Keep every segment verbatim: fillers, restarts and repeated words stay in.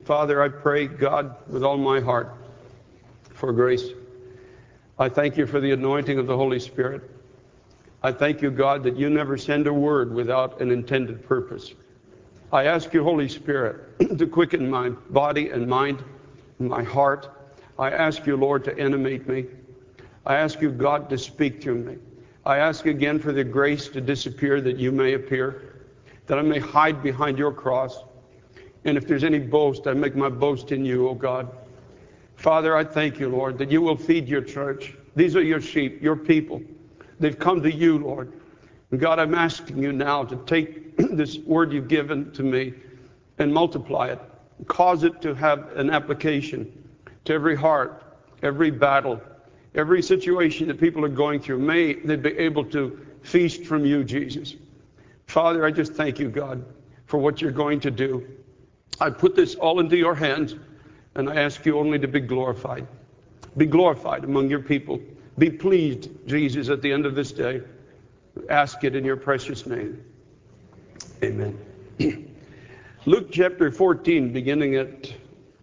Father, I pray, God, with all my heart for grace. I thank you for the anointing of the Holy Spirit. I thank you, God, that you never send a word without an intended purpose. I ask you, Holy Spirit, to quicken my body and mind and my heart. I ask you, Lord, to animate me. I ask you, God, to speak through me. I ask again for the grace to disappear that you may appear, that I may hide behind your cross. And if there's any boast, I make my boast in you, O God. Father, I thank you, Lord, that you will feed your church. These are your sheep, your people. They've come to you, Lord. And God, I'm asking you now to take this word you've given to me and multiply it. Cause it to have an application to every heart, every battle, every situation that people are going through. May they be able to feast from you, Jesus. Father, I just thank you, God, for what you're going to do. I put this all into your hands, and I ask you only to be glorified. Be glorified among your people. Be pleased, Jesus, at the end of this day. Ask it in your precious name. Amen. Luke chapter fourteen, beginning at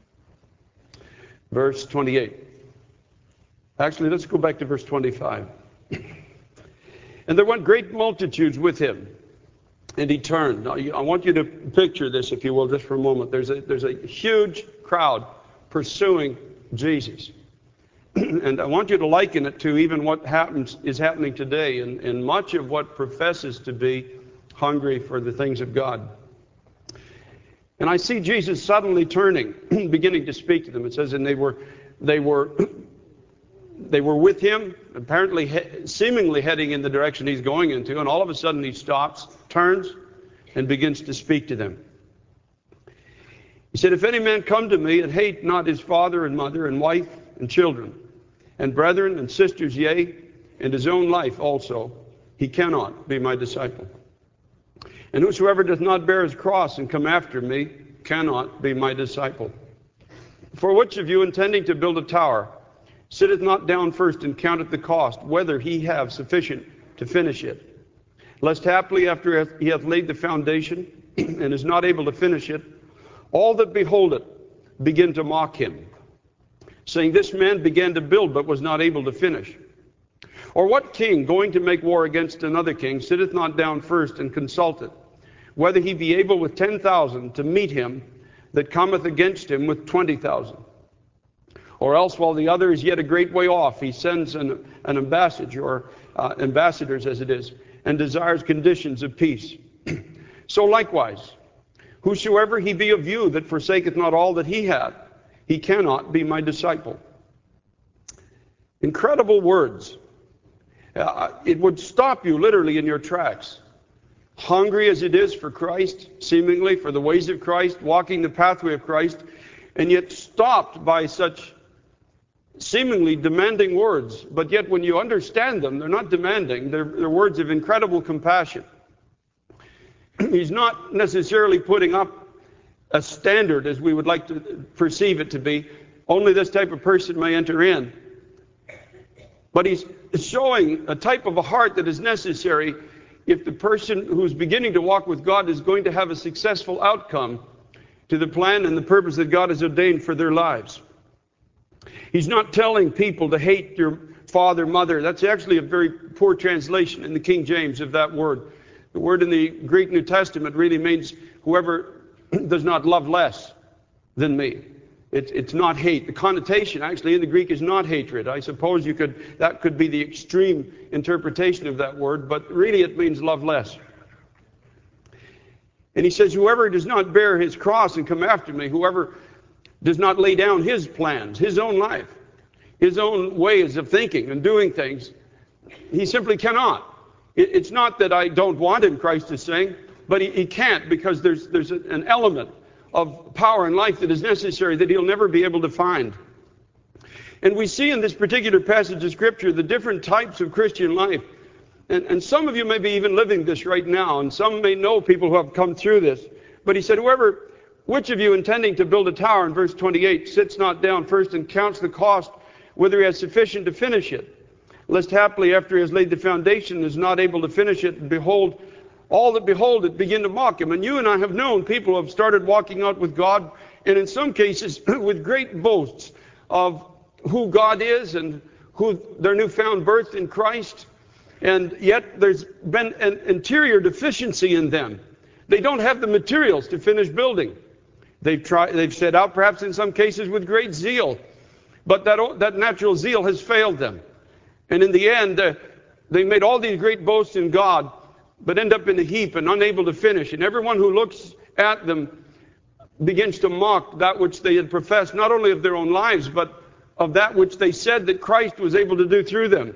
verse twenty-eight. Actually, let's go back to verse twenty-five. And there went great multitudes with him, and he turned. Now, I want you to picture this, if you will, just for a moment. There's a, there's a huge crowd pursuing Jesus. And I want you to liken it to even what happens is happening today in, in much of what professes to be hungry for the things of God. And I see Jesus suddenly turning, beginning to speak to them. It says, and they were, they were, they were with him, apparently he, seemingly heading in the direction he's going into. And all of a sudden he stops, turns, and begins to speak to them. He said, if any man come to me and hate not his father and mother and wife and children, and brethren and sisters, yea, and his own life also, he cannot be my disciple. And whosoever doth not bear his cross and come after me cannot be my disciple. For which of you, intending to build a tower, sitteth not down first and counteth the cost, whether he have sufficient to finish it? Lest haply after he hath laid the foundation, and is not able to finish it, all that behold it begin to mock him, saying, this man began to build, but was not able to finish. Or what king, going to make war against another king, sitteth not down first and consulteth, whether he be able with ten thousand to meet him that cometh against him with twenty thousand? Or else, while the other is yet a great way off, he sends an, an ambassador, or uh, ambassadors as it is, and desires conditions of peace. So likewise, whosoever he be of you that forsaketh not all that he hath, he cannot be my disciple. Incredible words. Uh, it would stop you literally in your tracks. Hungry as it is for Christ, seemingly for the ways of Christ, walking the pathway of Christ, and yet stopped by such seemingly demanding words. But yet when you understand them, they're not demanding. They're, they're words of incredible compassion. He's not necessarily putting up a standard as we would like to perceive it to be. Only this type of person may enter in. But he's showing a type of a heart that is necessary if the person who's beginning to walk with God is going to have a successful outcome to the plan and the purpose that God has ordained for their lives. He's not telling people to hate your father, mother. That's actually a very poor translation in the King James of that word. The word in the Greek New Testament really means whoever does not love less than me. It's, it's not hate. The connotation actually in the Greek is not hatred. I suppose you could that could be the extreme interpretation of that word, but really it means love less. And he says, whoever does not bear his cross and come after me, whoever does not lay down his plans, his own life, his own ways of thinking and doing things, he simply cannot. It, it's not that I don't want him, Christ is saying, but he, he can't, because there's there's an element of power and life that is necessary that he'll never be able to find. And we see in this particular passage of Scripture the different types of Christian life. And, and some of you may be even living this right now, and some may know people who have come through this. But he said, whoever, which of you intending to build a tower, in verse twenty-eight, sits not down first and counts the cost, whether he has sufficient to finish it, lest haply after he has laid the foundation is not able to finish it, and behold, all that behold it begin to mock him. And you and I have known people who have started walking out with God, and in some cases with great boasts of who God is and who their newfound birth in Christ. And yet there's been an interior deficiency in them. They don't have the materials to finish building. They've tried, they've set out perhaps in some cases with great zeal, but that, that natural zeal has failed them. And in the end, uh, they made all these great boasts in God, but end up in a heap and unable to finish. And everyone who looks at them begins to mock that which they had professed, not only of their own lives, but of that which they said that Christ was able to do through them.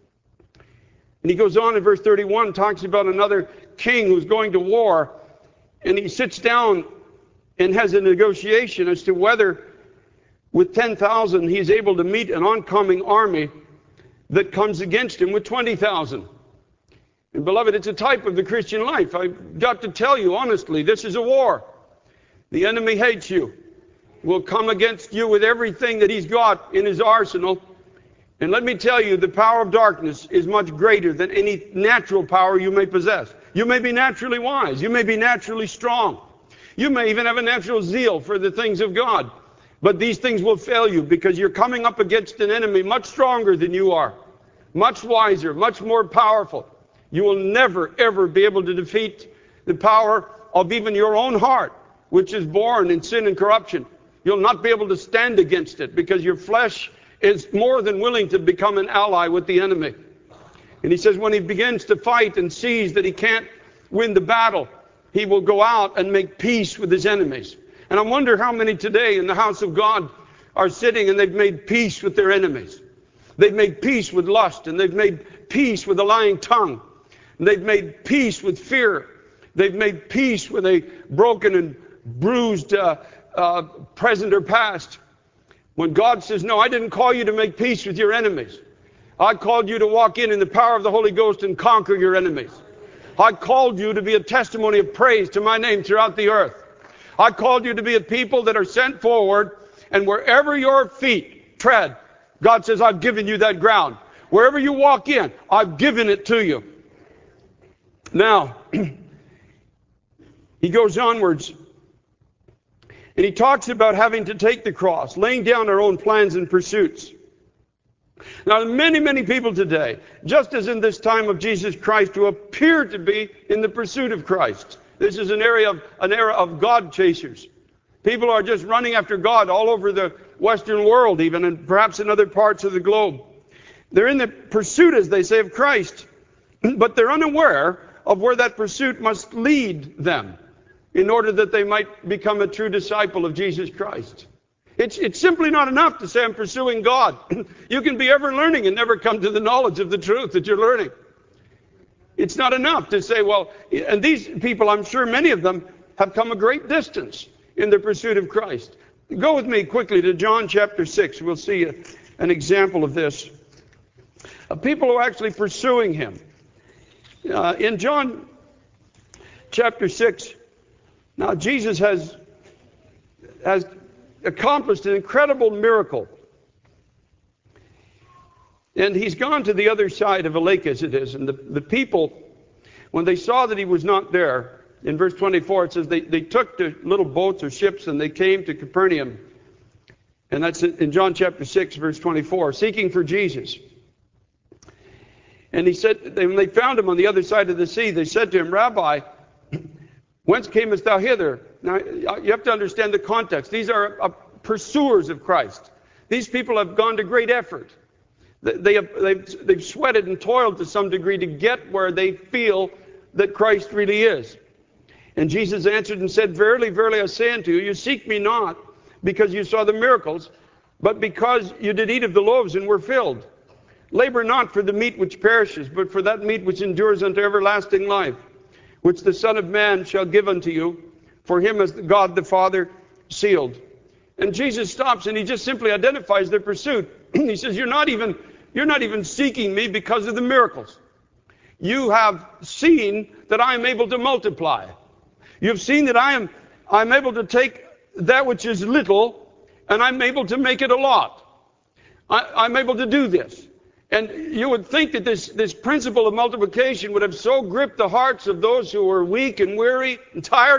And he goes on in verse thirty-one, talks about another king who's going to war, and he sits down and has a negotiation as to whether with ten thousand he's able to meet an oncoming army that comes against him with twenty thousand. And beloved, it's a type of the Christian life. I've got to tell you honestly, this is a war. The enemy hates you, will come against you with everything that he's got in his arsenal. And let me tell you, the power of darkness is much greater than any natural power you may possess. You may be naturally wise. You may be naturally strong. You may even have a natural zeal for the things of God. But these things will fail you because you're coming up against an enemy much stronger than you are, much wiser, much more powerful. You will never, ever be able to defeat the power of even your own heart, which is born in sin and corruption. You'll not be able to stand against it because your flesh is more than willing to become an ally with the enemy. And he says when he begins to fight and sees that he can't win the battle, he will go out and make peace with his enemies. And I wonder how many today in the house of God are sitting and they've made peace with their enemies. They've made peace with lust, and they've made peace with a lying tongue. And they've made peace with fear. They've made peace with a broken and bruised uh, uh, present or past. When God says, no, I didn't call you to make peace with your enemies. I called you to walk in in the power of the Holy Ghost and conquer your enemies. I called you to be a testimony of praise to my name throughout the earth. I called you to be a people that are sent forward, and wherever your feet tread, God says, I've given you that ground. Wherever you walk in, I've given it to you. Now, he goes onwards, and he talks about having to take the cross, laying down our own plans and pursuits. Now, many, many people today, just as in this time of Jesus Christ, who appear to be in the pursuit of Christ. This is an area of an era of God chasers. People are just running after God all over the Western world, even, and perhaps in other parts of the globe. They're in the pursuit, as they say, of Christ, but they're unaware of where that pursuit must lead them in order that they might become a true disciple of Jesus Christ. It's, it's simply not enough to say I'm pursuing God. You can be ever learning and never come to the knowledge of the truth that you're learning. It's not enough to say, well, and these people, I'm sure many of them have come a great distance in their pursuit of Christ. Go with me quickly to John chapter six. We'll see a, an example of this. Uh, people who are actually pursuing him. Uh, in John chapter six, now Jesus has, has accomplished an incredible miracle. And he's gone to the other side of a lake, as it is. And the, the people, when they saw that he was not there, in verse twenty-four, it says they, they took the little boats or ships and they came to Capernaum. And that's in John chapter six, verse twenty-four, seeking for Jesus. And he said, when they found him on the other side of the sea, they said to him, Rabbi, whence camest thou hither? Now, you have to understand the context. These are uh, pursuers of Christ. These people have gone to great effort. They have, they've, they've sweated and toiled to some degree to get where they feel that Christ really is. And Jesus answered and said, Verily, verily, I say unto you, you seek me not because you saw the miracles, but because you did eat of the loaves and were filled. Labor not for the meat which perishes, but for that meat which endures unto everlasting life, which the Son of Man shall give unto you. For him has God the Father sealed. And Jesus stops and he just simply identifies their pursuit. He says, you're not even, you're not even seeking me because of the miracles. You have seen that I am able to multiply. You've seen that I am I'm able to take that which is little and I'm able to make it a lot. I, I'm able to do this. And you would think that this, this principle of multiplication would have so gripped the hearts of those who were weak and weary and tired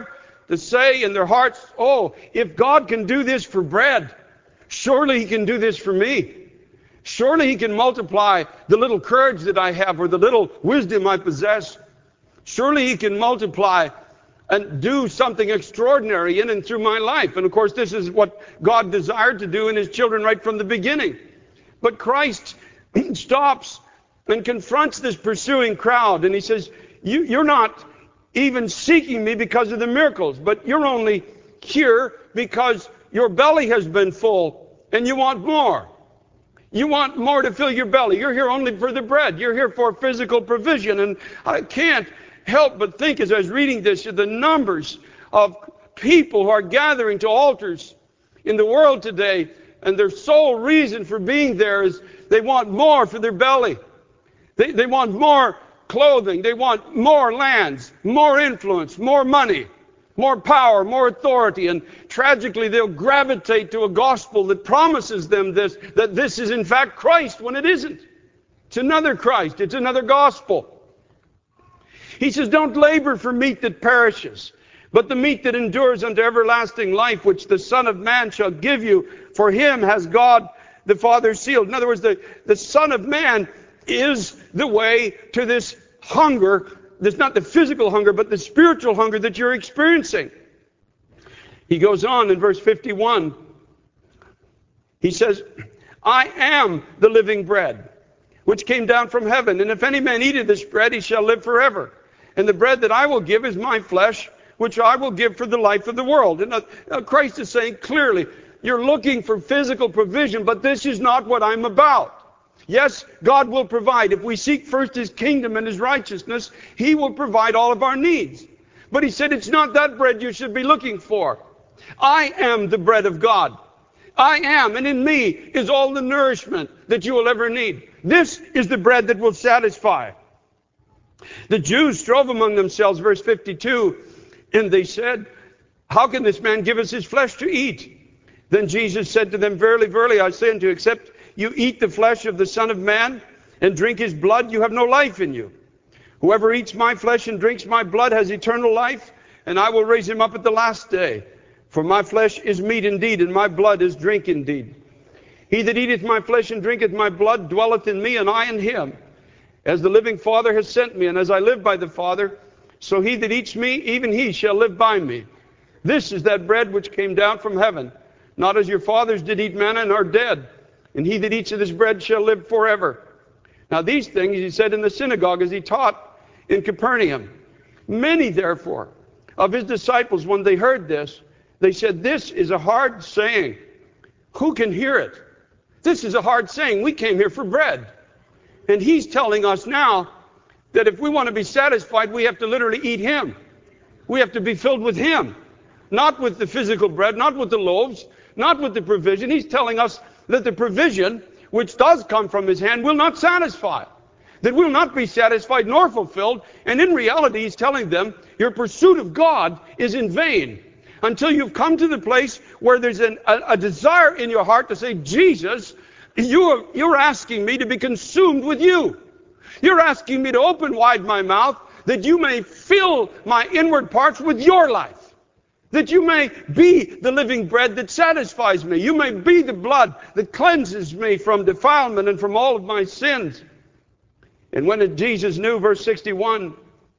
to say in their hearts, oh, if God can do this for bread, surely he can do this for me. Surely he can multiply the little courage that I have or the little wisdom I possess. Surely he can multiply and do something extraordinary in and through my life. And of course, this is what God desired to do in his children right from the beginning. But Christ stops and confronts this pursuing crowd. And he says, you, you're not even seeking me because of the miracles, but you're only here because your belly has been full and you want more. You want more to fill your belly. You're here only for the bread. You're here for physical provision. And I can't help but think as I was reading this, the numbers of people who are gathering to altars in the world today, and their sole reason for being there is they want more for their belly. They, they want more clothing. They want more lands, more influence, more money, more power, more authority. And tragically, they'll gravitate to a gospel that promises them this, that this is in fact Christ when it isn't. It's another Christ. It's another gospel. He says, don't labor for meat that perishes, but the meat that endures unto everlasting life, which the Son of Man shall give you. For him has God the Father sealed. In other words, the, the Son of Man is the way to this hunger. That's not the physical hunger, but the spiritual hunger that you're experiencing. He goes on in verse fifty-one. He says, I am the living bread, which came down from heaven. And if any man eat of this bread, he shall live forever. And the bread that I will give is my flesh, which I will give for the life of the world. And uh, Christ is saying clearly, you're looking for physical provision, but this is not what I'm about. Yes, God will provide. If we seek first his kingdom and his righteousness, he will provide all of our needs. But he said, it's not that bread you should be looking for. I am the bread of God. I am, and in me is all the nourishment that you will ever need. This is the bread that will satisfy. The Jews strove among themselves, verse fifty-two, and they said, how can this man give us his flesh to eat? Then Jesus said to them, verily, verily, I say unto you, except you eat the flesh of the Son of Man and drink his blood, you have no life in you. Whoever eats my flesh and drinks my blood has eternal life, and I will raise him up at the last day. For my flesh is meat indeed, and my blood is drink indeed. He that eateth my flesh and drinketh my blood dwelleth in me, and I in him. As the living Father has sent me, and as I live by the Father, so he that eats me, even he shall live by me. This is that bread which came down from heaven, not as your fathers did eat manna and are dead. And he that eats of this bread shall live forever. Now these things he said in the synagogue as he taught in Capernaum. Many therefore of his disciples, when they heard this, they said, this is a hard saying. Who can hear it? This is a hard saying. We came here for bread. And he's telling us now that if we want to be satisfied, we have to literally eat him. We have to be filled with him. Not with the physical bread, not with the loaves, not with the provision. He's telling us that the provision, which does come from his hand, will not satisfy. That will not be satisfied nor fulfilled. And in reality, he's telling them, your pursuit of God is in vain. Until you've come to the place where there's an, a, a desire in your heart to say, Jesus, you're, you're asking me to be consumed with you. You're asking me to open wide my mouth that you may fill my inward parts with your life. That you may be the living bread that satisfies me. You may be the blood that cleanses me from defilement and from all of my sins. And when Jesus knew, verse sixty-one,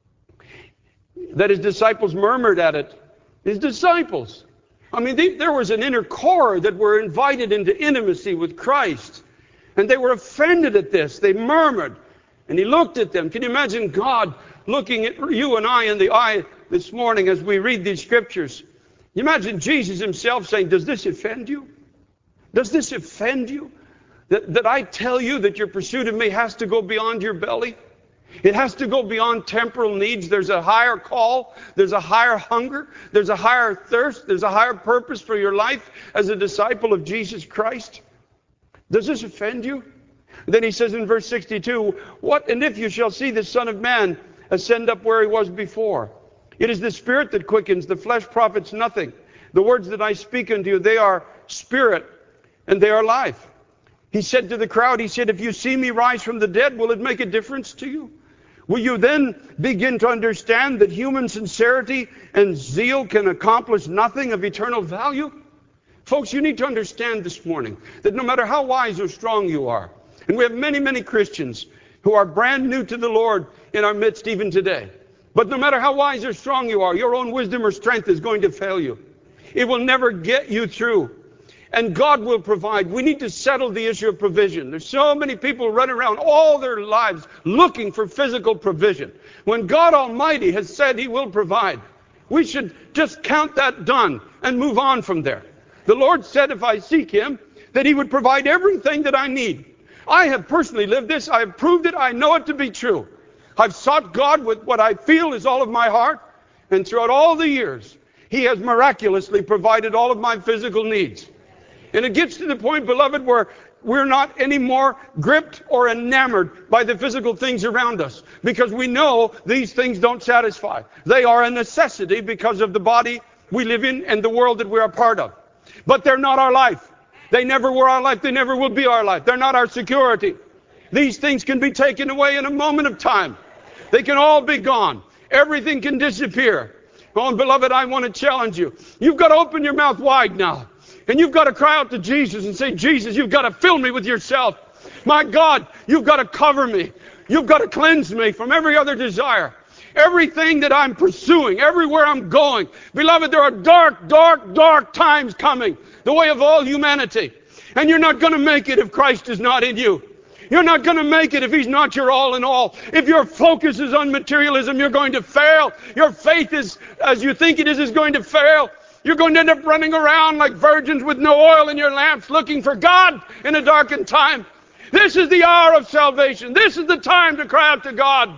that his disciples murmured at it, his disciples, I mean, they, there was an inner core that were invited into intimacy with Christ. And they were offended at this. They murmured. And he looked at them. Can you imagine God looking at you and I in the eye this morning as we read these scriptures? You imagine Jesus himself saying, does this offend you? Does this offend you? That, that I tell you that your pursuit of me has to go beyond your belly? It has to go beyond temporal needs. There's a higher call. There's a higher hunger. There's a higher thirst. There's a higher purpose for your life as a disciple of Jesus Christ. Does this offend you? Then he says in verse sixty-two, what and if you shall see the Son of Man ascend up where he was before? It is the Spirit that quickens, the flesh profits nothing. The words that I speak unto you, they are spirit and they are life. He said to the crowd, he said, if you see me rise from the dead, will it make a difference to you? Will you then begin to understand that human sincerity and zeal can accomplish nothing of eternal value? Folks, you need to understand this morning that no matter how wise or strong you are, and we have many, many Christians who are brand new to the Lord in our midst even today. But no matter how wise or strong you are, your own wisdom or strength is going to fail you. It will never get you through. And God will provide. We need to settle the issue of provision. There's so many people running around all their lives looking for physical provision, when God Almighty has said He will provide. We should just count that done and move on from there. The Lord said if I seek Him, that He would provide everything that I need. I have personally lived this. I have proved it. I know it to be true. I've sought God with what I feel is all of my heart. And throughout all the years, He has miraculously provided all of my physical needs. And it gets to the point, beloved, where we're not anymore gripped or enamored by the physical things around us, because we know these things don't satisfy. They are a necessity because of the body we live in and the world that we're a part of. But they're not our life. They never were our life. They never will be our life. They're not our security. These things can be taken away in a moment of time. They can all be gone. Everything can disappear. Oh, and beloved, I want to challenge you. You've got to open your mouth wide now. And you've got to cry out to Jesus and say, Jesus, you've got to fill me with yourself. My God, you've got to cover me. You've got to cleanse me from every other desire. Everything that I'm pursuing, everywhere I'm going. Beloved, there are dark, dark, dark times coming, the way of all humanity. And you're not going to make it if Christ is not in you. You're not going to make it if He's not your all in all. If your focus is on materialism, you're going to fail. Your faith is, as you think it is, is going to fail. You're going to end up running around like virgins with no oil in your lamps, looking for God in a darkened time. This is the hour of salvation. This is the time to cry out to God.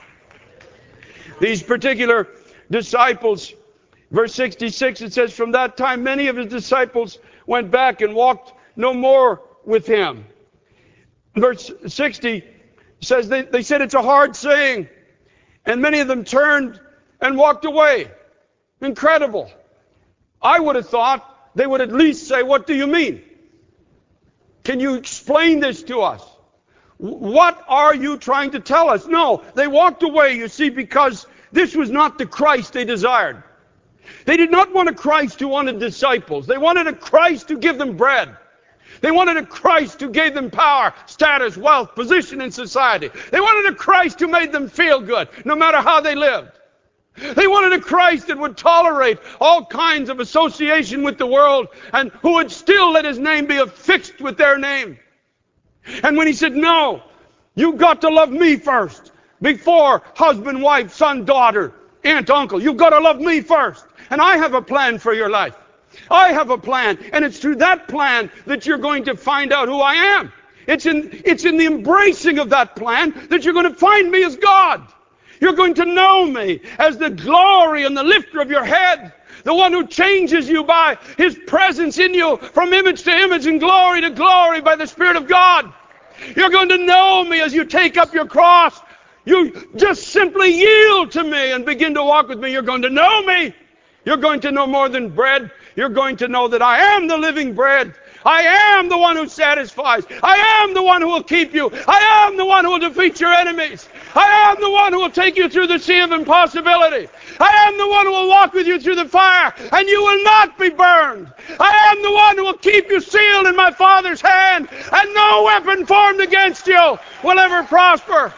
These particular disciples, verse sixty-six, it says, from that time many of His disciples went back and walked no more with Him. Verse sixty says they, they said it's a hard saying, and many of them turned and walked away. Incredible. I would have thought they would at least say, what do you mean? Can you explain this to us? What are you trying to tell us? No, they walked away, you see, because this was not the Christ they desired. They did not want a Christ who wanted disciples. They wanted a Christ who gave them bread. They wanted a Christ who gave them power, status, wealth, position in society. They wanted a Christ who made them feel good, no matter how they lived. They wanted a Christ that would tolerate all kinds of association with the world and who would still let His name be affixed with their name. And when He said, no, you've got to love me first, before husband, wife, son, daughter, aunt, uncle. You've got to love me first. And I have a plan for your life. I have a plan. And it's through that plan that you're going to find out who I am. It's in, it's in the embracing of that plan that you're going to find me as God. You're going to know me as the glory and the lifter of your head, the one who changes you by His presence in you from image to image and glory to glory by the Spirit of God. You're going to know me as you take up your cross. You just simply yield to me and begin to walk with me. You're going to know me. You're going to know more than bread. You're going to know that I am the living bread. I am the one who satisfies. I am the one who will keep you. I am the one who will defeat your enemies. I am the one who will take you through the sea of impossibility. I am the one who will walk with you through the fire, and you will not be burned. I am the one who will keep you sealed in my Father's hand, and no weapon formed against you will ever prosper.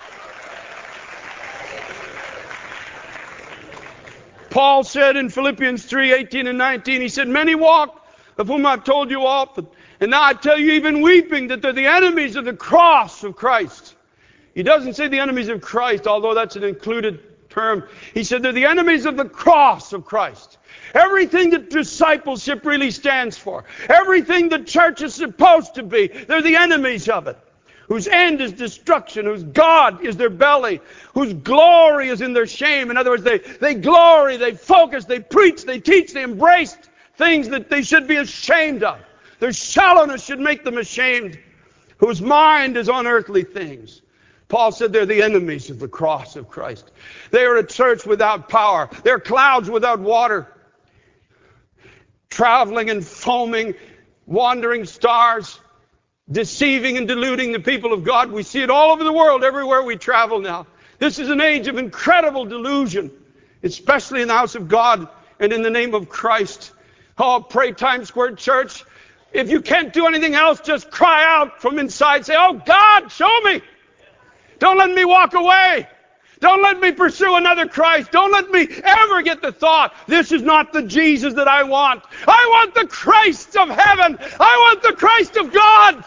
Paul said in Philippians three, eighteen and nineteen, he said, many walk, of whom I've told you often, and now I tell you even weeping, that they're the enemies of the cross of Christ. He doesn't say the enemies of Christ, although that's an included term. He said they're the enemies of the cross of Christ. Everything that discipleship really stands for, everything the church is supposed to be, they're the enemies of it. Whose end is destruction, whose God is their belly, whose glory is in their shame. In other words, they, they glory, they focus, they preach, they teach, they embrace things that they should be ashamed of. Their shallowness should make them ashamed. Whose mind is on earthly things. Paul said they're the enemies of the cross of Christ. They are a church without power. They're clouds without water. Traveling and foaming, wandering stars, deceiving and deluding the people of God. We see it all over the world, everywhere we travel now. This is an age of incredible delusion, especially in the house of God and in the name of Christ. Oh, pray, Times Square Church. If you can't do anything else, just cry out from inside. Say, oh God, show me. Don't let me walk away. Don't let me pursue another Christ. Don't let me ever get the thought, this is not the Jesus that I want. I want the Christ of heaven. I want the Christ of God.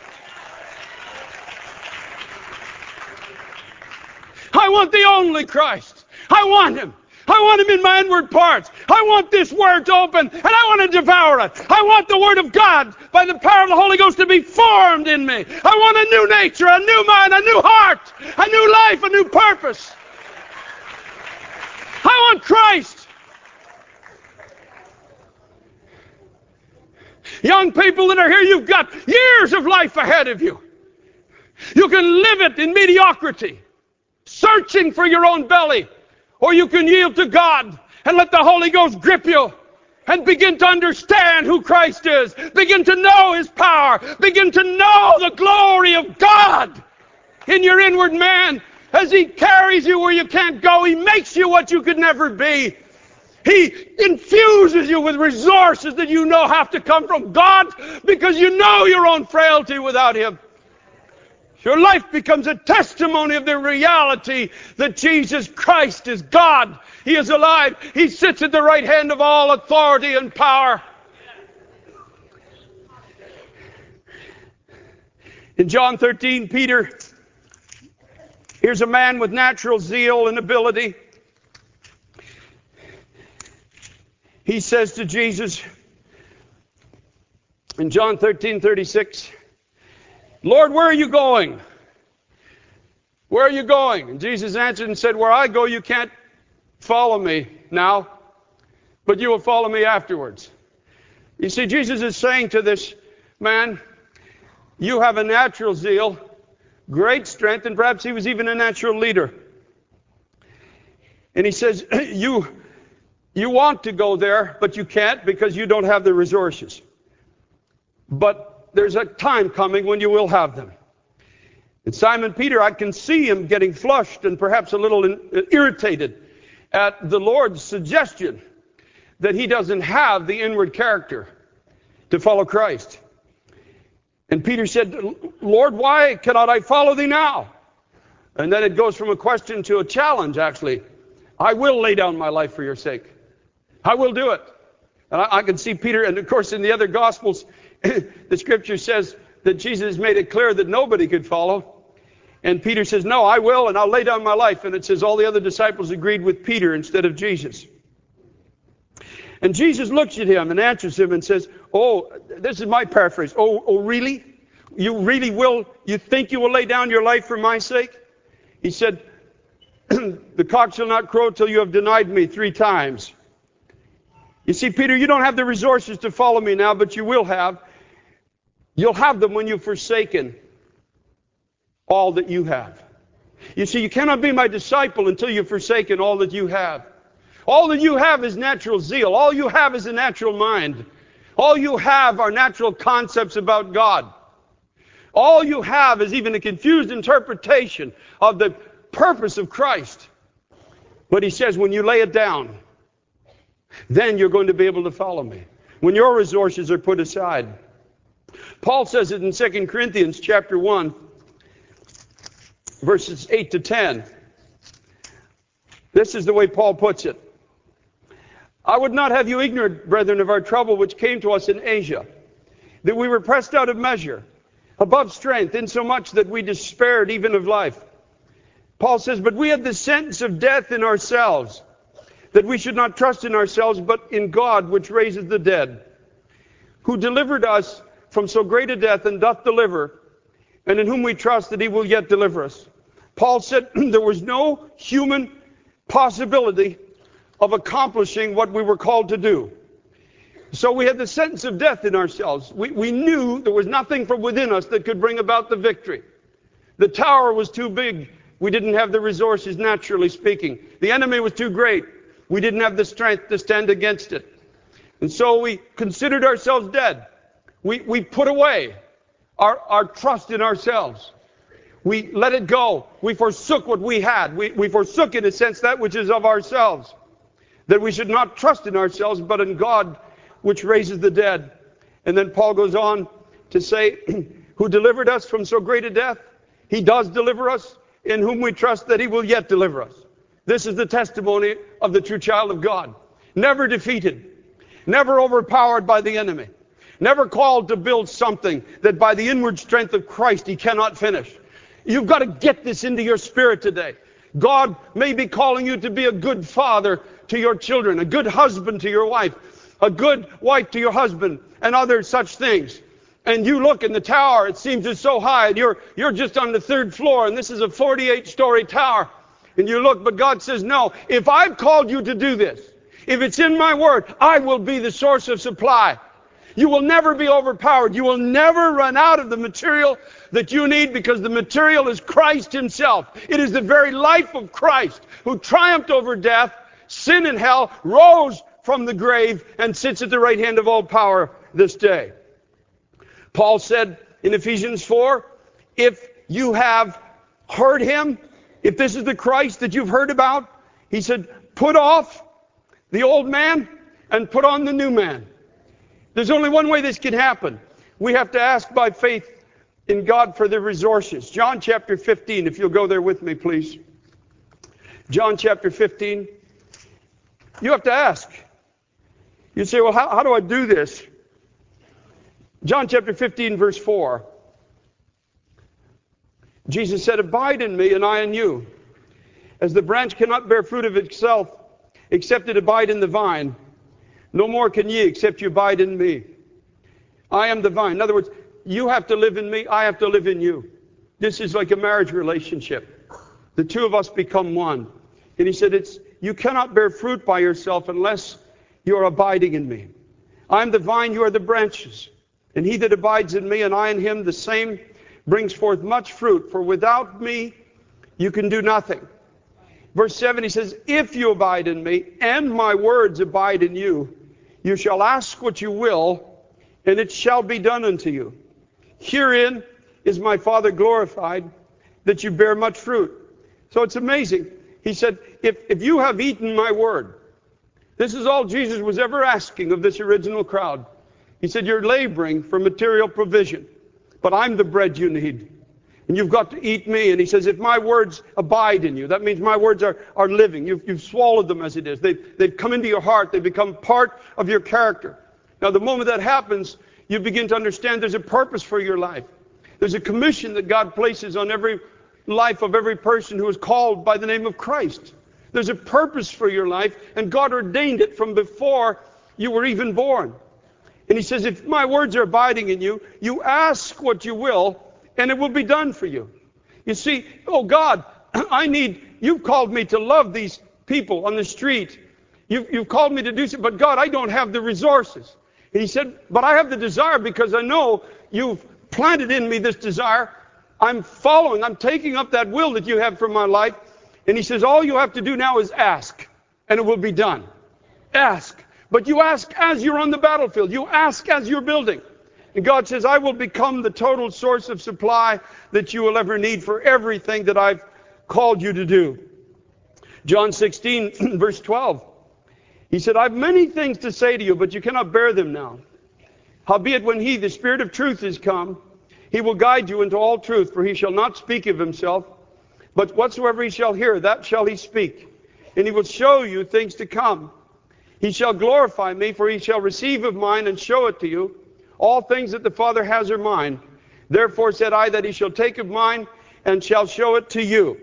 I want the only Christ. I want Him. I want Him in my inward parts. I want this Word to open, and I want to devour it. I want the Word of God, by the power of the Holy Ghost, to be formed in me. I want a new nature, a new mind, a new heart, a new life, a new purpose. I want Christ. Young people that are here, you've got years of life ahead of you. You can live it in mediocrity, searching for your own belly. Or you can yield to God and let the Holy Ghost grip you and begin to understand who Christ is. Begin to know His power. Begin to know the glory of God in your inward man. As He carries you where you can't go, He makes you what you could never be. He infuses you with resources that you know have to come from God because you know your own frailty without Him. Your life becomes a testimony of the reality that Jesus Christ is God. He is alive. He sits at the right hand of all authority and power. In John thirteen, Peter, here's a man with natural zeal and ability. He says to Jesus in John thirteen thirty-six, Lord, where are you going? Where are you going? And Jesus answered and said, where I go, you can't follow me now, but you will follow me afterwards. You see, Jesus is saying to this man, you have a natural zeal, great strength, and perhaps he was even a natural leader. And he says, you, you want to go there, but you can't because you don't have the resources. But there's a time coming when you will have them. And Simon Peter, I can see him getting flushed and perhaps a little in, irritated at the Lord's suggestion that he doesn't have the inward character to follow Christ. And Peter said, Lord, why cannot I follow thee now? And then it goes from a question to a challenge, actually. I will lay down my life for your sake. I will do it. And I, I can see Peter, and of course in the other Gospels, the Scripture says that Jesus made it clear that nobody could follow. And Peter says, no, I will, and I'll lay down my life. And it says all the other disciples agreed with Peter instead of Jesus. And Jesus looks at him and answers him and says, oh, this is my paraphrase. Oh, oh, really? You really will? You think you will lay down your life for my sake? He said, the cock shall not crow till you have denied me three times. You see, Peter, you don't have the resources to follow me now, but you will have. You'll have them when you've forsaken all that you have. You see, you cannot be my disciple until you've forsaken all that you have. All that you have is natural zeal. All you have is a natural mind. All you have are natural concepts about God. All you have is even a confused interpretation of the purpose of Christ. But he says, when you lay it down, then you're going to be able to follow me. When your resources are put aside. Paul says it in Second Corinthians chapter one, verses eight to ten. This is the way Paul puts it. I would not have you ignorant, brethren, of our trouble which came to us in Asia, that we were pressed out of measure, above strength, insomuch that we despaired even of life. Paul says, but we had the sentence of death in ourselves, that we should not trust in ourselves, but in God, which raises the dead, who delivered us from so great a death, and doth deliver, and in whom we trust that he will yet deliver us. Paul said there was no human possibility of accomplishing what we were called to do. So we had the sentence of death in ourselves. We, we knew there was nothing from within us that could bring about the victory. The tower was too big. We didn't have the resources, naturally speaking. The enemy was too great. We didn't have the strength to stand against it. And so we considered ourselves dead. We, we put away our, our trust in ourselves. We let it go. We forsook what we had. We, we forsook, in a sense, that which is of ourselves. That we should not trust in ourselves, but in God, which raises the dead. And then Paul goes on to say, who delivered us from so great a death? He does deliver us, in whom we trust that he will yet deliver us. This is the testimony of the true child of God. Never defeated. Never overpowered by the enemy. Never called to build something that by the inward strength of Christ he cannot finish. You've got to get this into your spirit today. God may be calling you to be a good father to your children, a good husband to your wife, a good wife to your husband, and other such things. And you look in the tower, it seems it's so high, and you're, you're just on the third floor, and this is a forty-eight story tower. And you look, but God says, no, if I've called you to do this, if it's in my word, I will be the source of supply. You will never be overpowered. You will never run out of the material that you need, because the material is Christ himself. It is the very life of Christ, who triumphed over death, sin and hell, rose from the grave, and sits at the right hand of all power this day. Paul said in Ephesians four, if you have heard him, if this is the Christ that you've heard about, he said, put off the old man and put on the new man. There's only one way this can happen. We have to ask by faith in God for the resources. John chapter fifteen, if you'll go there with me, please. John chapter fifteen. You have to ask. You say, well, how, how do I do this? John chapter fifteen, verse four. Jesus said, abide in me and I in you. As the branch cannot bear fruit of itself, except it abide in the vine, no more can ye except you abide in me. I am the vine. In other words, you have to live in me, I have to live in you. This is like a marriage relationship. The two of us become one. And he said, it's you cannot bear fruit by yourself unless you are abiding in me. I am the vine, you are the branches. And he that abides in me and I in him, the same brings forth much fruit. For without me, you can do nothing. Verse seven, he says, if you abide in me and my words abide in you, you shall ask what you will, and it shall be done unto you. Herein is my Father glorified, that you bear much fruit. So it's amazing. He said, if, if you have eaten my word, this is all Jesus was ever asking of this original crowd. He said, you're laboring for material provision, but I'm the bread you need. And you've got to eat me. And he says, if my words abide in you, that means my words are, are living. You've, you've swallowed them as it is. They've, they've come into your heart. They become part of your character. Now, the moment that happens, you begin to understand there's a purpose for your life. There's a commission that God places on every life of every person who is called by the name of Christ. There's a purpose for your life, and God ordained it from before you were even born. And he says, if my words are abiding in you, you ask what you will, and it will be done for you. You see, oh God, I need, you've called me to love these people on the street. You've, you've called me to do something, but God, I don't have the resources. And he said, but I have the desire because I know you've planted in me this desire. I'm following, I'm taking up that will that you have for my life. And he says, all you have to do now is ask, and it will be done. Ask. But you ask as you're on the battlefield. You ask as you're building. And God says, I will become the total source of supply that you will ever need for everything that I've called you to do. John sixteen, verse twelve. He said, I have many things to say to you, but you cannot bear them now. Howbeit when he, the Spirit of truth, is come, he will guide you into all truth, for he shall not speak of himself, but whatsoever he shall hear, that shall he speak. And he will show you things to come. He shall glorify me, for he shall receive of mine and show it to you. All things that the Father has are mine. Therefore said I that he shall take of mine and shall show it to you.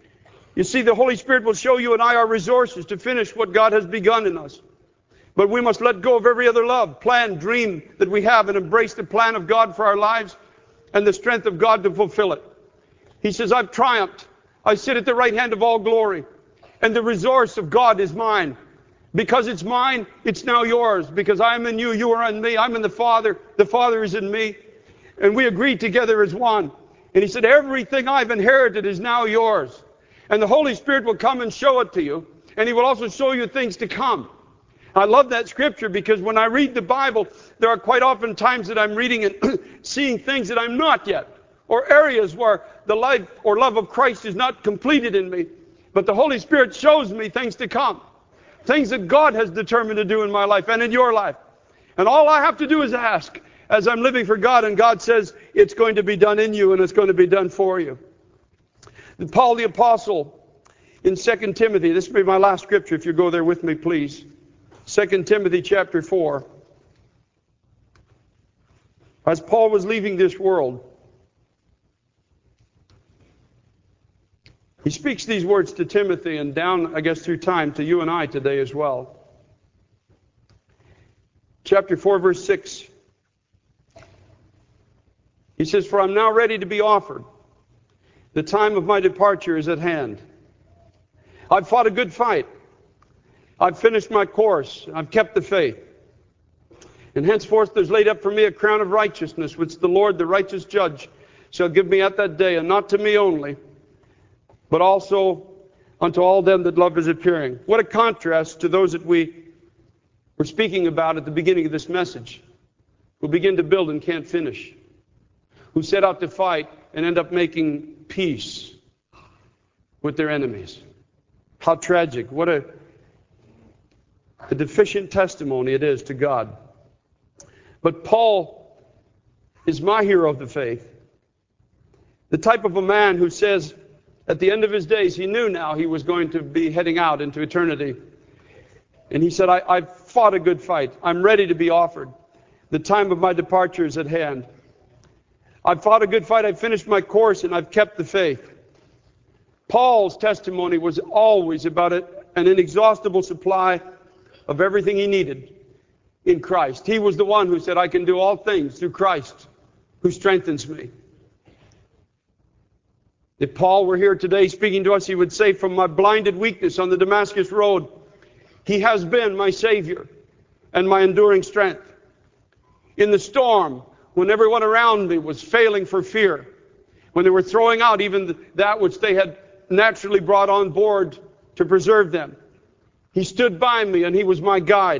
You see, the Holy Spirit will show you and I our resources to finish what God has begun in us. But we must let go of every other love, plan, dream that we have and embrace the plan of God for our lives and the strength of God to fulfill it. He says, I've triumphed. I sit at the right hand of all glory. And the resource of God is mine. Because it's mine, it's now yours. Because I am in you, you are in me. I'm in the Father, the Father is in me. And we agreed together as one. And he said, everything I've inherited is now yours. And the Holy Spirit will come and show it to you. And he will also show you things to come. I love that scripture because when I read the Bible, there are quite often times that I'm reading and seeing things that I'm not yet. or areas where the life or love of Christ is not completed in me. But the Holy Spirit shows me things to come. Things that God has determined to do in my life and in your life. And all I have to do is ask as I'm living for God, and God says it's going to be done in you and it's going to be done for you. Paul the Apostle in Second Timothy, this will be my last scripture if you go there with me, please. Second Timothy chapter four. As Paul was leaving this world, he speaks these words to Timothy and down, I guess, through time to you and I today as well. Chapter four, verse six. He says, "For I'm now ready to be offered. The time of my departure is at hand. I've fought a good fight. I've finished my course. I've kept the faith. And henceforth there's laid up for me a crown of righteousness, which the Lord, the righteous judge, shall give me at that day, and not to me only, but also unto all them that love his appearing." What a contrast to those that we were speaking about at the beginning of this message, who begin to build and can't finish, who set out to fight and end up making peace with their enemies. How tragic. What a, a deficient testimony it is to God. But Paul is my hero of the faith. The type of a man who says at the end of his days, he knew now he was going to be heading out into eternity. And he said, I, I've fought a good fight. I'm ready to be offered. The time of my departure is at hand. I've fought a good fight. I've finished my course and I've kept the faith. Paul's testimony was always about it, an inexhaustible supply of everything he needed in Christ. He was the one who said, I can do all things through Christ who strengthens me. If Paul were here today speaking to us, he would say, from my blinded weakness on the Damascus road, he has been my Savior and my enduring strength. In the storm, when everyone around me was failing for fear, when they were throwing out even that which they had naturally brought on board to preserve them, he stood by me and he was my guide.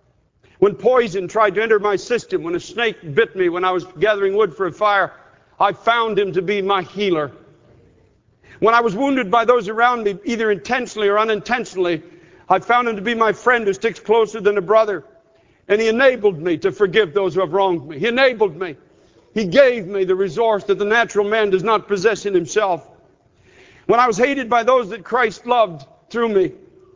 When poison tried to enter my system, when a snake bit me when I was gathering wood for a fire, I found him to be my healer. When I was wounded by those around me, either intentionally or unintentionally, I found him to be my friend who sticks closer than a brother. And he enabled me to forgive those who have wronged me. He enabled me. He gave me the resource that the natural man does not possess in himself. When I was hated by those that Christ loved through me,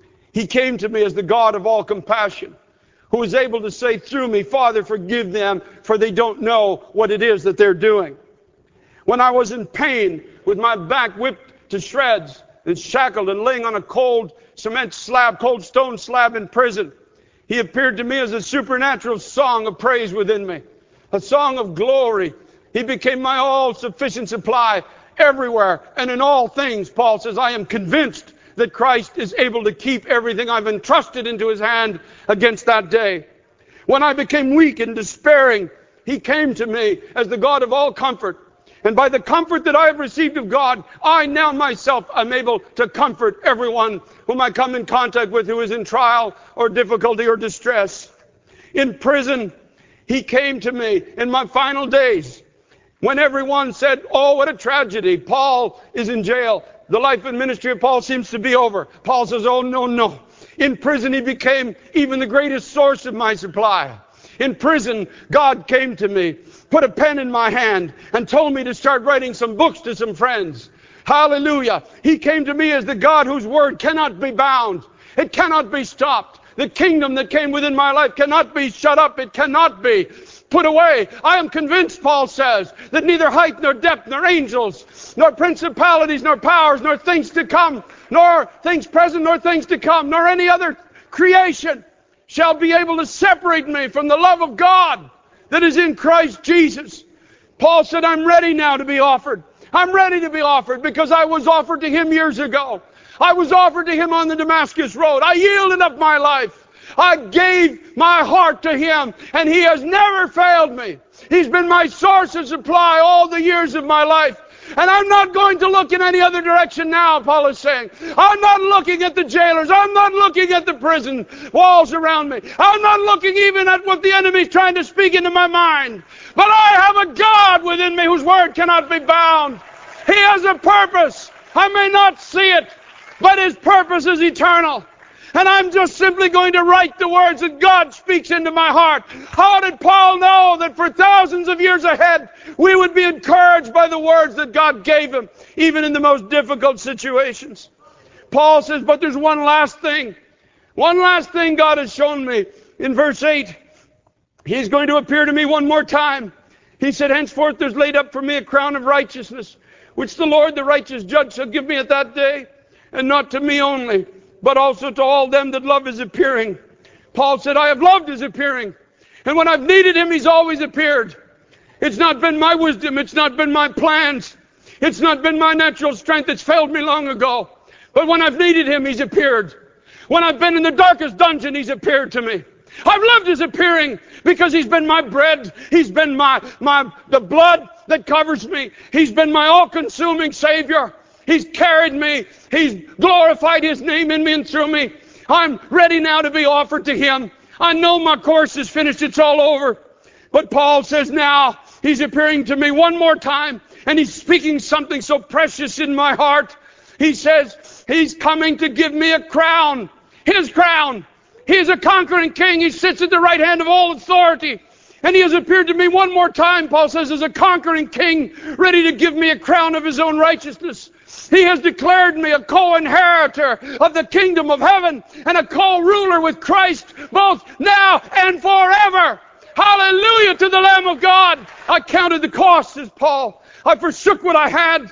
he came to me as the God of all compassion, who was able to say through me, Father, forgive them, for they don't know what it is that they're doing. When I was in pain, with my back whipped to shreds and shackled and laying on a cold cement slab, cold stone slab in prison, he appeared to me as a supernatural song of praise within me, a song of glory. He became my all-sufficient supply everywhere and in all things. Paul says, I am convinced that Christ is able to keep everything I've entrusted into his hand against that day. When I became weak and despairing, he came to me as the God of all comfort. And by the comfort that I have received of God, I now myself am able to comfort everyone whom I come in contact with who is in trial or difficulty or distress. In prison, he came to me in my final days when everyone said, oh, what a tragedy. Paul is in jail. The life and ministry of Paul seems to be over. Paul says, oh, no, no. In prison, he became even the greatest source of my supply. In prison, God came to me, put a pen in my hand, and told me to start writing some books to some friends. Hallelujah. He came to me as the God whose word cannot be bound. It cannot be stopped. The kingdom that came within my life cannot be shut up. It cannot be put away. I am convinced, Paul says, that neither height nor depth nor angels, nor principalities, nor powers, nor things to come, nor things present, nor things to come, nor any other creation shall be able to separate me from the love of God that is in Christ Jesus. Paul said, I'm ready now to be offered. I'm ready to be offered because I was offered to him years ago. I was offered to him on the Damascus road. I yielded up my life. I gave my heart to him, and he has never failed me. He's been my source of supply all the years of my life. And I'm not going to look in any other direction now, Paul is saying. I'm not looking at the jailers. I'm not looking at the prison walls around me. I'm not looking even at what the enemy's trying to speak into my mind. But I have a God within me whose word cannot be bound. He has a purpose. I may not see it, but His purpose is eternal. And I'm just simply going to write the words that God speaks into my heart. How did Paul know that for thousands of years ahead, we would be encouraged by the words that God gave him, even in the most difficult situations? Paul says, but there's one last thing. One last thing God has shown me. In verse eight, He's going to appear to me one more time. He said, henceforth there's laid up for me a crown of righteousness, which the Lord, the righteous judge, shall give me at that day, and not to me only, but also to all them that love His appearing. Paul said, I have loved His appearing. And when I've needed Him, He's always appeared. It's not been my wisdom. It's not been my plans. It's not been my natural strength. It's failed me long ago. But when I've needed Him, He's appeared. When I've been in the darkest dungeon, He's appeared to me. I've loved His appearing because He's been my bread. He's been my, my, the blood that covers me. He's been my all-consuming Savior. He's carried me. He's glorified His name in me and through me. I'm ready now to be offered to Him. I know my course is finished. It's all over. But Paul says now He's appearing to me one more time, and He's speaking something so precious in my heart. He says He's coming to give me a crown. His crown. He is a conquering king. He sits at the right hand of all authority. And He has appeared to me one more time, Paul says, as a conquering king, ready to give me a crown of His own righteousness. He has declared me a co-inheritor of the kingdom of heaven and a co-ruler with Christ, both now and forever. Hallelujah to the Lamb of God. I counted the cost, says Paul. I forsook what I had.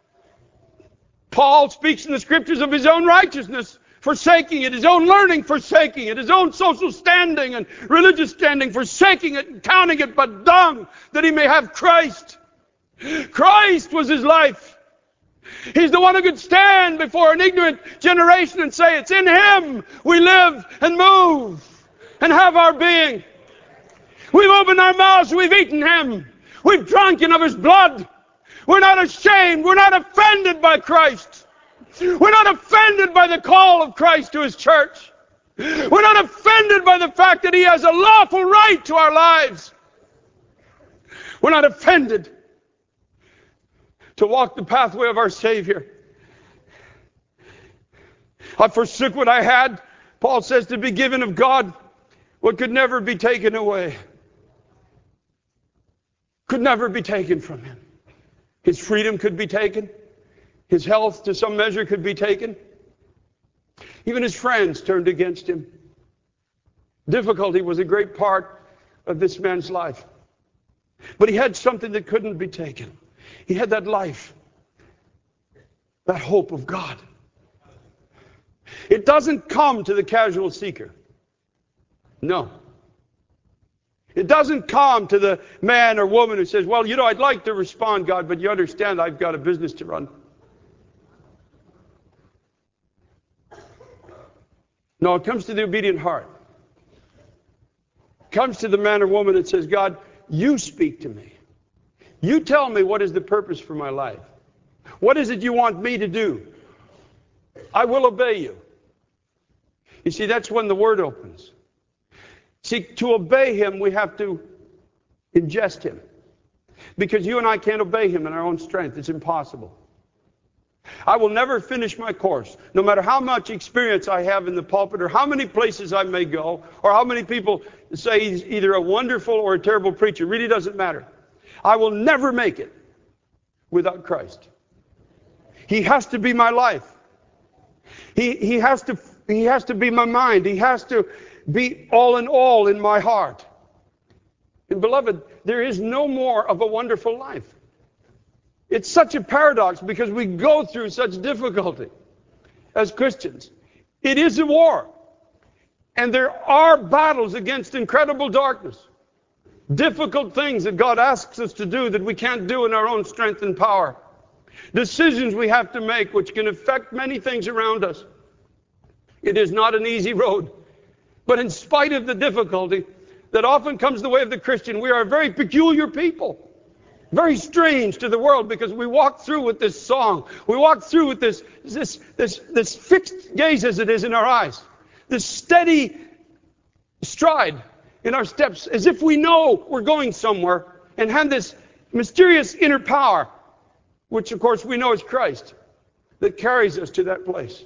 Paul speaks in the scriptures of his own righteousness, forsaking it, his own learning, forsaking it, his own social standing and religious standing, forsaking it and counting it but dung, that he may have Christ. Christ was his life. He's the one who could stand before an ignorant generation and say, it's in Him we live and move and have our being. We've opened our mouths, we've eaten Him. We've drunken of His blood. We're not ashamed. We're not offended by Christ. We're not offended by the call of Christ to His church. We're not offended by the fact that He has a lawful right to our lives. We're not offended to walk the pathway of our Savior. I forsook what I had, Paul says, to be given of God what could never be taken away. Could never be taken from Him. His freedom could be taken. His health, to some measure, could be taken. Even His friends turned against Him. Difficulty was a great part of this man's life. But he had something that couldn't be taken. He had that life, that hope of God. It doesn't come to the casual seeker. No. It doesn't come to the man or woman who says, well, you know, I'd like to respond, God, but you understand I've got a business to run. No, it comes to the obedient heart. It comes to the man or woman that says, God, you speak to me. You tell me what is the purpose for my life. What is it you want me to do? I will obey you. You see, that's when the word opens. See, to obey Him, we have to ingest Him. Because you and I can't obey Him in our own strength. It's impossible. I will never finish my course, no matter how much experience I have in the pulpit or how many places I may go or how many people say he's either a wonderful or a terrible preacher. It really doesn't matter. I will never make it without Christ. He has to be my life. He, he, has to, he has to be my mind. He has to be all in all in my heart. And beloved, there is no more of a wonderful life. It's such a paradox because we go through such difficulty as Christians. It is a war. And there are battles against incredible darkness. Difficult things that God asks us to do that we can't do in our own strength and power. Decisions we have to make which can affect many things around us. It is not an easy road. But in spite of the difficulty that often comes the way of the Christian, we are a very peculiar people. Very strange to the world, because we walk through with this song. We walk through with this, this, this, this fixed gaze as it is in our eyes. This steady stride in our steps, as if we know we're going somewhere, and have this mysterious inner power, which of course we know is Christ, that carries us to that place.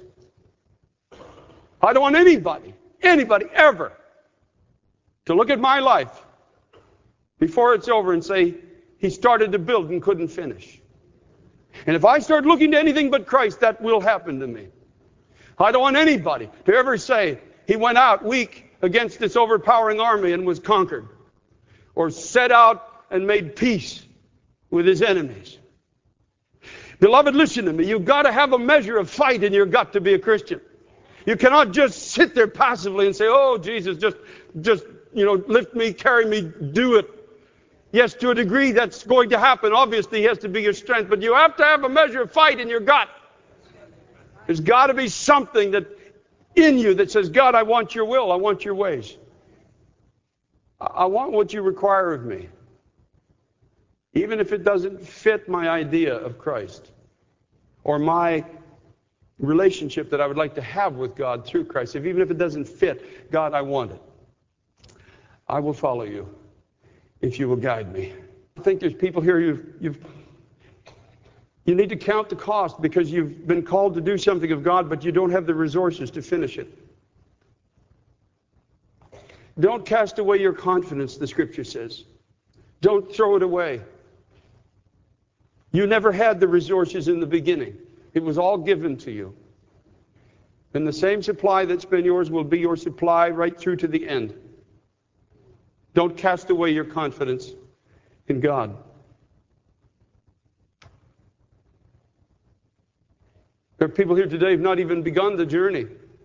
I don't want anybody, anybody ever to look at my life before it's over and say, he started to build and couldn't finish. And if I start looking to anything but Christ, that will happen to me. I don't want anybody to ever say he went out weak against this overpowering army and was conquered, or set out and made peace with his enemies. Beloved, listen to me. You've got to have a measure of fight in your gut to be a Christian. You cannot just sit there passively and say, oh, Jesus, just, just, you know, lift me, carry me, do it. Yes, to a degree that's going to happen. Obviously, he has to be your strength. But you have to have a measure of fight in your gut. There's got to be something that in you that says, God, I want your will. I want your ways. I want what you require of me. Even if it doesn't fit my idea of Christ or my relationship that I would like to have with God through Christ. If, even if it doesn't fit, God, I want it. I will follow you if you will guide me. I think there's people here, you've, you've, you need to count the cost because you've been called to do something of God, but you don't have the resources to finish it. Don't cast away your confidence, the scripture says. Don't throw it away. You never had the resources in the beginning. It was all given to you. And the same supply that's been yours will be your supply right through to the end. Don't cast away your confidence in God. There are people here today who have not even begun the journey.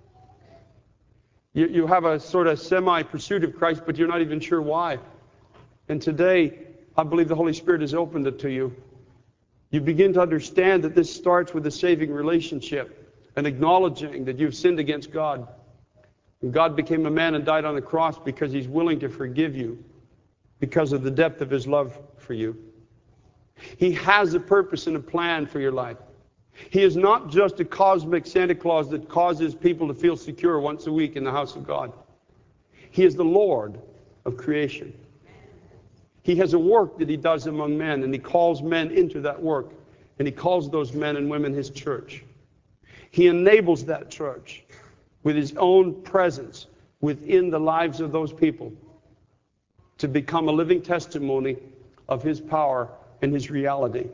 You, you have a sort of semi-pursuit of Christ, but you're not even sure why. And today, I believe the Holy Spirit has opened it to you. You begin to understand that this starts with a saving relationship and acknowledging that you've sinned against God. And God became a man and died on the cross because he's willing to forgive you because of the depth of his love for you. He has a purpose and a plan for your life. He is not just a cosmic Santa Claus that causes people to feel secure once a week in the house of God. He is the Lord of creation. He has a work that he does among men, and he calls men into that work. And he calls those men and women his church. He enables that church with his own presence within the lives of those people to become a living testimony of his power and his reality.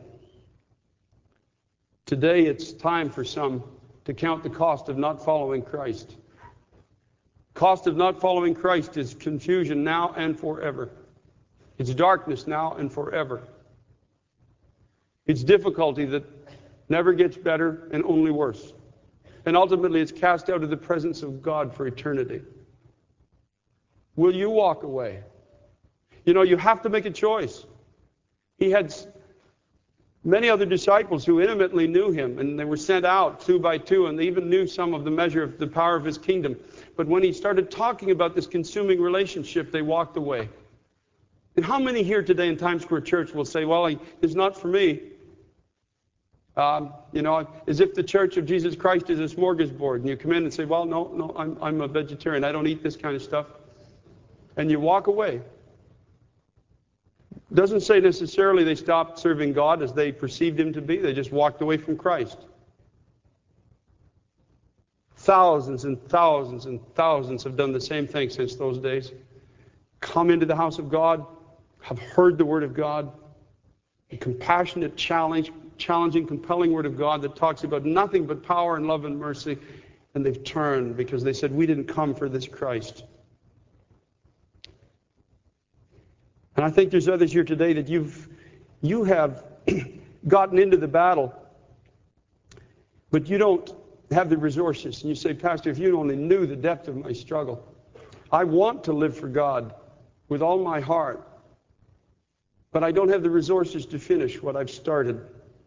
Today it's time for some to count the cost of not following Christ. Cost of not following Christ is confusion now and forever. It's darkness now and forever. It's difficulty that never gets better and only worse. And ultimately, it's cast out of the presence of God for eternity. Will you walk away? You know, you have to make a choice. He had many other disciples who intimately knew him, and they were sent out two by two, and they even knew some of the measure of the power of his kingdom. But when he started talking about this consuming relationship, they walked away. And how many here today in Times Square Church will say, well, it's not for me? Um, you know, as if the Church of Jesus Christ is a smorgasbord. And you come in and say, well, no, no, I'm, I'm a vegetarian. I don't eat this kind of stuff. And you walk away. It doesn't say necessarily they stopped serving God as they perceived him to be. They just walked away from Christ. Thousands and thousands and thousands have done the same thing since those days. Come into the house of God, have heard the word of God, a compassionate, challenge, challenging, compelling word of God that talks about nothing but power and love and mercy, and they've turned because they said, we didn't come for this Christ. And I think there's others here today that you've you have gotten into the battle, but you don't have the resources. And you say, Pastor, if you only knew the depth of my struggle. I want to live for God with all my heart, but I don't have the resources to finish what I've started.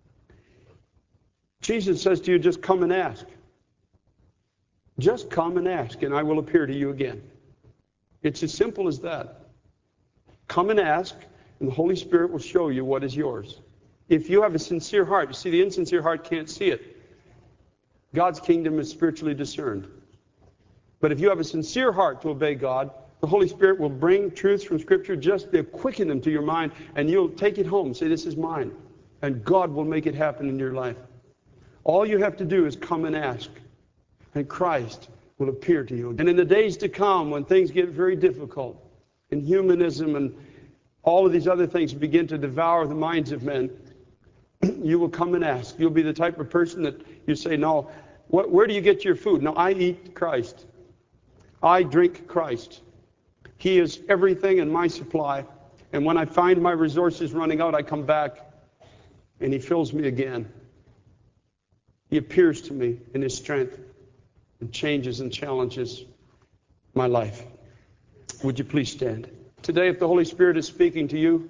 Jesus says to you, just come and ask. Just come and ask, and I will appear to you again. It's as simple as that. Come and ask, And the Holy Spirit will show you what is yours. If you have a sincere heart, you see, the insincere heart can't see it. God's kingdom is spiritually discerned. But if you have a sincere heart to obey God, the Holy Spirit will bring truths from Scripture, just to quicken them to your mind, and you'll take it home. Say, this is mine. And God will make it happen in your life. All you have to do is come and ask, and Christ will appear to you. And in the days to come, when things get very difficult, and humanism and all of these other things begin to devour the minds of men, you will come and ask. You'll be the type of person that you say, no, what, where do you get your food? No, I eat Christ. I drink Christ. He is everything in my supply. And when I find my resources running out, I come back and He fills me again. He appears to me in His strength and changes and challenges my life. Would you please stand? Today, if the Holy Spirit is speaking to you,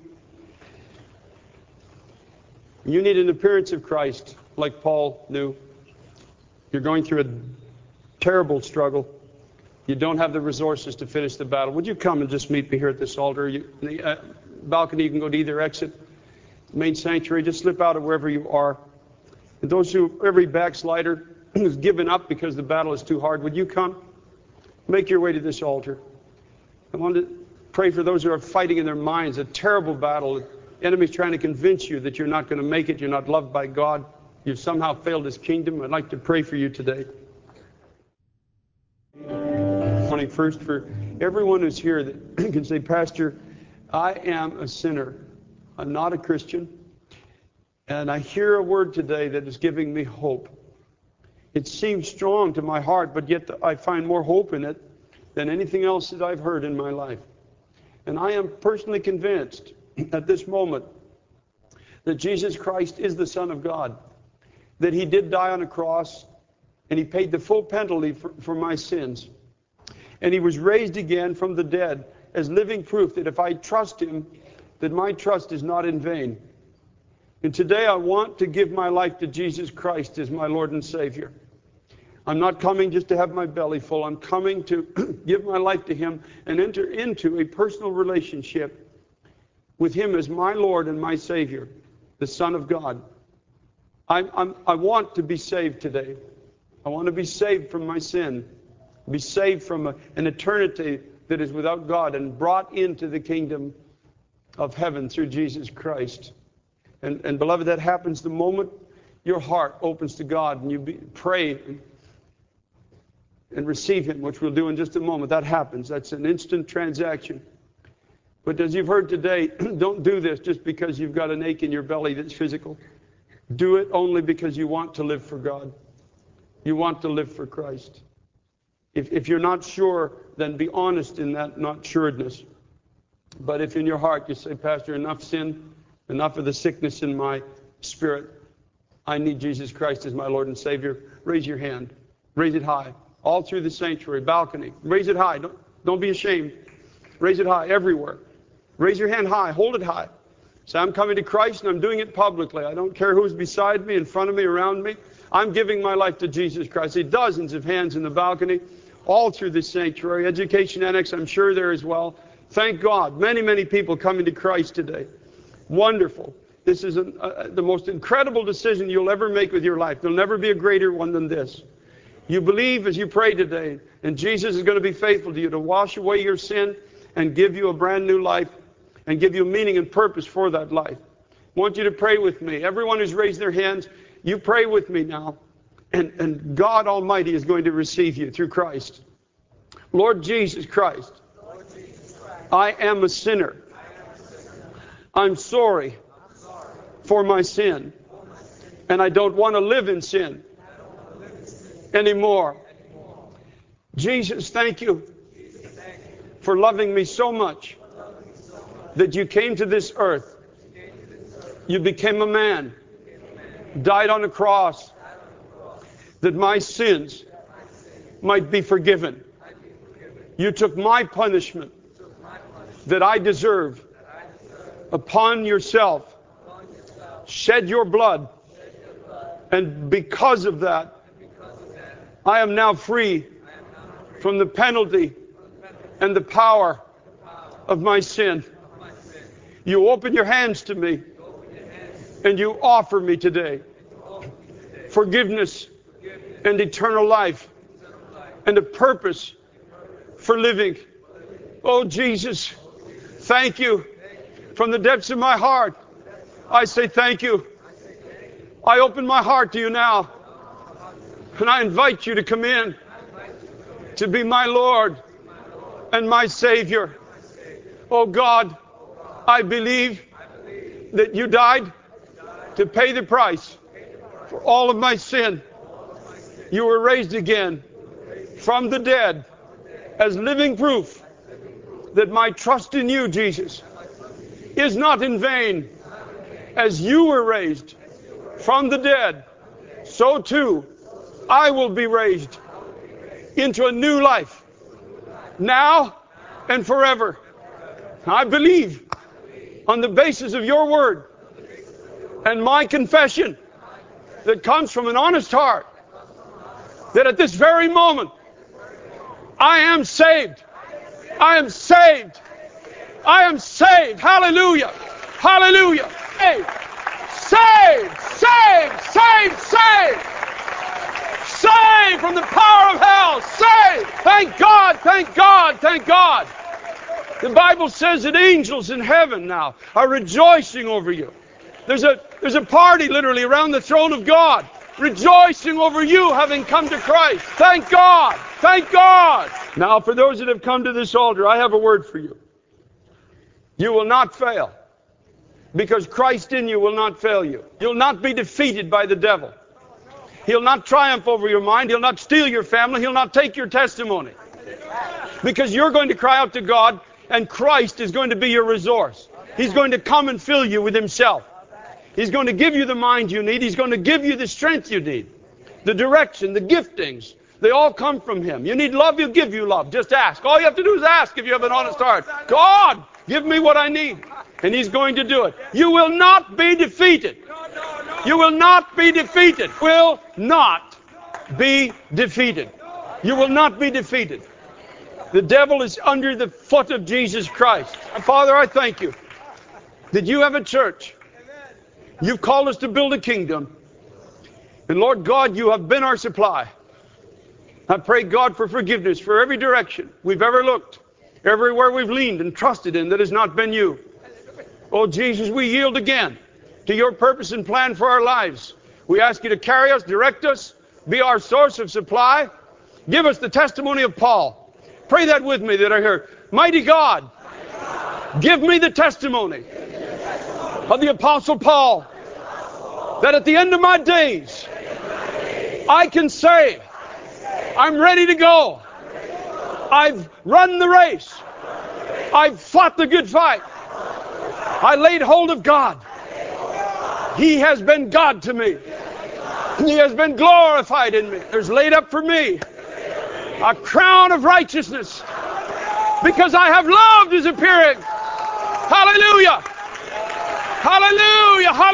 you need an appearance of Christ like Paul knew. You're going through a terrible struggle. You don't have the resources to finish the battle. Would you come and just meet me here at this altar? You, in the uh, balcony, you can go to either exit. Main sanctuary, just slip out of wherever you are. And those who, every backslider who's given up because the battle is too hard, would you come? Make your way to this altar. I want to pray for those who are fighting in their minds, a terrible battle. The enemy's trying to convince you that you're not going to make it, you're not loved by God, you've somehow failed His kingdom. I'd like to pray for you today. Morning first for everyone who's here that can say, Pastor, I am a sinner. I'm not a Christian. And I hear a word today that is giving me hope. It seems strong to my heart, but yet I find more hope in it than anything else that I've heard in my life. And I am personally convinced at this moment that Jesus Christ is the Son of God, that He did die on a cross, and He paid the full penalty for, for my sins. And He was raised again from the dead as living proof that if I trust Him, that my trust is not in vain. And today I want to give my life to Jesus Christ as my Lord and Savior. I'm not coming just to have my belly full. I'm coming to give my life to Him and enter into a personal relationship with Him as my Lord and my Savior, the Son of God. I, I'm, I want to be saved today. I want to be saved from my sin, be saved from a, an eternity that is without God and brought into the kingdom of heaven through Jesus Christ. And, and beloved, that happens the moment your heart opens to God and you be, pray and, and receive Him, which we'll do in just a moment. That happens. That's an instant transaction. But as you've heard today, don't do this just because you've got an ache in your belly that's physical. Do it only because you want to live for God. You want to live for Christ. If, if you're not sure, then be honest in that not sureness. But if in your heart you say, Pastor, enough sin, enough of the sickness in my spirit, I need Jesus Christ as my Lord and Savior, raise your hand. Raise it high. All through the sanctuary, balcony. Raise it high. Don't, don't be ashamed. Raise it high everywhere. Raise your hand high. Hold it high. Say, I'm coming to Christ and I'm doing it publicly. I don't care who's beside me, in front of me, around me. I'm giving my life to Jesus Christ. See dozens of hands in the balcony, all through this sanctuary. Education Annex, I'm sure there as well. Thank God. Many, many people coming to Christ today. Wonderful. This is an, uh, the most incredible decision you'll ever make with your life. There'll never be a greater one than this. You believe as you pray today, and Jesus is going to be faithful to you to wash away your sin and give you a brand new life and give you meaning and purpose for that life. I want you to pray with me. Everyone who's raised their hands, you pray with me now. And, and God Almighty is going to receive you through Christ. Lord Jesus Christ, Lord Jesus Christ, I am a sinner. I'm sorry for my sin. And I don't want to live in sin anymore. Jesus, thank you for loving me so much that you came to this earth. You became a man, died on a cross, that my sins might be forgiven. You took my punishment that I deserve upon yourself, shed your blood, and because of that, I am now free from the penalty and the power of my sin. You open your hands to me and you offer me today forgiveness and eternal life and a purpose for living. Oh, Jesus, thank you. From the depths of my heart, I say thank you. I open my heart to you now, and I invite you to come in to be my Lord and my Savior. Oh God, I believe that you died to pay the price for all of my sin. You were raised again from the dead as living proof that my trust in you, Jesus, is not in vain. As you were raised from the dead, so too I will be raised into a new life, now and forever. I believe on the basis of your word and my confession that comes from an honest heart that at this very moment I am saved. I am saved. I am saved. Hallelujah. Hallelujah. Saved. Saved. Saved. Saved. Saved. Saved from the power of hell. Saved. Thank God. Thank God. Thank God. The Bible says that angels in heaven now are rejoicing over you. There's a, there's a party literally around the throne of God, rejoicing over you having come to Christ. Thank God. Thank God. Now, for those that have come to this altar, I have a word for you. You will not fail, because Christ in you will not fail you. You'll not be defeated by the devil. He'll not triumph over your mind. He'll not steal your family. He'll not take your testimony. Because you're going to cry out to God, and Christ is going to be your resource. He's going to come and fill you with himself. He's going to give you the mind you need. He's going to give you the strength you need. The direction, the giftings, they all come from him. You need love, he'll give you love. Just ask. All you have to do is ask if you have an honest heart. God, give me what I need. And he's going to do it. You will not be defeated. You will not be defeated. Will not be defeated. You will not be defeated. The devil is under the foot of Jesus Christ. And Father, I thank you that you have a church. You've called us to build a kingdom. And Lord God, you have been our supply. I pray, God, for forgiveness for every direction we've ever looked, everywhere we've leaned and trusted in that has not been you. Oh, Jesus, we yield again to your purpose and plan for our lives. We ask you to carry us, direct us, be our source of supply. Give us the testimony of Paul. Pray that with me that I hear. Mighty God, give me the testimony of the Apostle Paul, that at the end of my days, I can say, I'm ready to go. I've run the race. I've fought the good fight. I laid hold of God. He has been God to me. He has been glorified in me. There's laid up for me a crown of righteousness because I have loved his appearing. Hallelujah. Hallelujah.